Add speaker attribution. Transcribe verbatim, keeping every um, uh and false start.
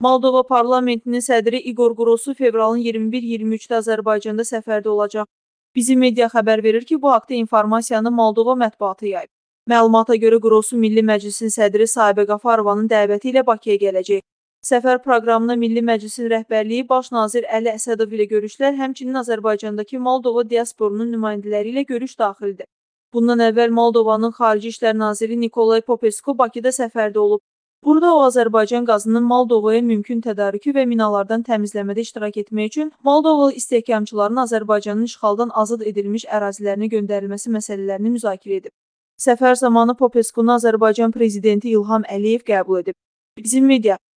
Speaker 1: Moldova parlamentinin sədri İqor Qrosu fevralın iyirmi bir iyirmi üçdə Azərbaycanda səfərdə olacaq. Bizim media xəbər verir ki, bu haqda informasiyanı Moldova mətbuatı yayıb. Məlumata görə Qrosu Milli Məclisin sədri Sahibə Qafarovanın dəvəti ilə Bakıya gələcək. Səfər proqramına Milli Məclisin rəhbərliyi Baş nazir Əli Əsədov ilə görüşlər, həmçinin Azərbaycandakı Moldova diasporunun nümayəndələri ilə görüş daxildir. Bundan əvvəl Moldovanın Xarici İşlər naziri Nikolay Popescu Bakıda səfərdə olub. Burada o, Azərbaycan qazının Moldovaya mümkün tədarükü və minalardan təmizləmədə iştirak etmək üçün Moldovalı istehkamçıların Azərbaycanın işğaldan azad edilmiş ərazilərinə göndərilməsi məsələlərini müzakirə edib. Səfər zamanı Popescunu Azərbaycan prezidenti İlham Əliyev qəbul edib. Bizim media